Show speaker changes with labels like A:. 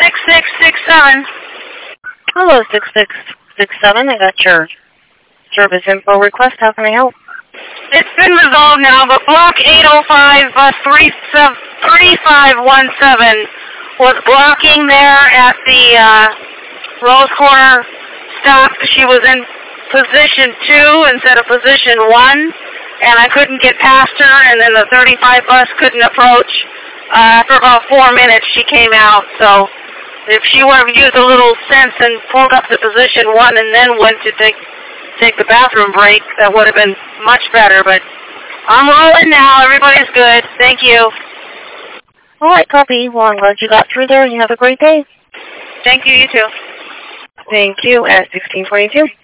A: 6667.
B: Hello, 6667. I got your service info request. How can I help?
A: It's been resolved now, but block 805 bus 3517 was blocking there at the Rose Corner stop. She was in position 2 instead of position 1, and I couldn't get past her, and then the 35 bus couldn't approach. After about 4 minutes, she came out, so if she would have used a little sense and pulled up to position 1 and then went to take the bathroom break, that would have been much better, but I'm rolling now. Everybody's good. Thank you.
B: All right, copy. Well, I'm glad you got through there, and you have a great day.
A: Thank you, you too.
B: Thank you, at 1622.